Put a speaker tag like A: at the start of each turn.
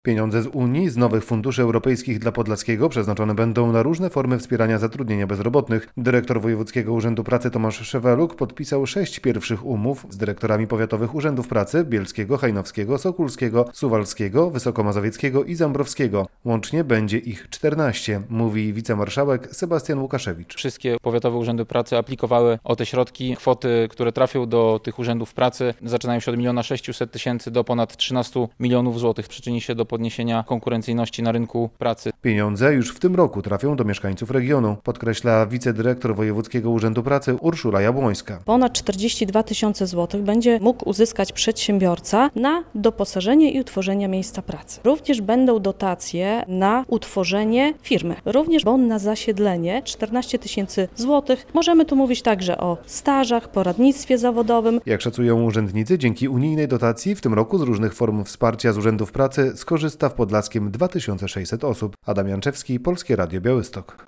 A: Pieniądze z Unii, z nowych funduszy europejskich dla Podlaskiego przeznaczone będą na różne formy wspierania zatrudnienia bezrobotnych. Dyrektor Wojewódzkiego Urzędu Pracy Tomasz Szeweluk podpisał 6 pierwszych umów z dyrektorami powiatowych urzędów pracy bielskiego, hajnowskiego, sokólskiego, suwalskiego, wysokomazowieckiego i zambrowskiego. Łącznie będzie ich 14, mówi wicemarszałek Sebastian Łukaszewicz.
B: Wszystkie powiatowe urzędy pracy aplikowały o te środki. Kwoty, które trafią do tych urzędów pracy, zaczynają się od 1 600 000 do ponad 13 milionów złotych. Przyczyni się do podniesienia konkurencyjności na rynku pracy.
A: Pieniądze już w tym roku trafią do mieszkańców regionu, podkreśla wicedyrektor Wojewódzkiego Urzędu Pracy Urszula Jabłońska.
C: Ponad 42 000 złotych będzie mógł uzyskać przedsiębiorca na doposażenie i utworzenie miejsca pracy. Również będą dotacje na utworzenie firmy. Również bon na zasiedlenie 14 000 złotych. Możemy tu mówić także o stażach, poradnictwie zawodowym.
A: Jak szacują urzędnicy, dzięki unijnej dotacji w tym roku z różnych form wsparcia z urzędów pracy skorzysta w Podlaskiem 2600 osób. Adam Janczewski, Polskie Radio Białystok.